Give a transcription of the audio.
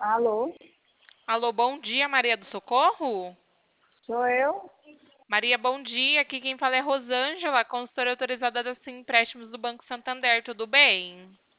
Alô, Alô, bom dia, Maria do Socorro? sou eu? Maria, bom dia. Aqui quem fala é Rosângela, consultora autorizada da Sim Empréstimos do Banco Santander. Tudo bem?